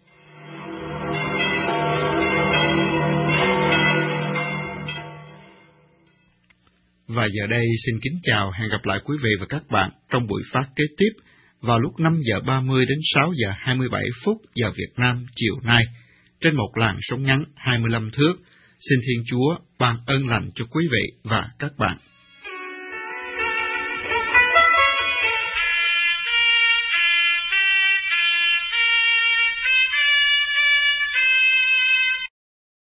Và giờ đây xin kính chào, hẹn gặp lại quý vị và các bạn trong buổi phát kế tiếp vào lúc 5 giờ 30 đến 6 giờ 27 phút giờ Việt Nam chiều nay, trên một làn sóng ngắn 25 thước. Xin Thiên Chúa ban ơn lành cho quý vị và các bạn.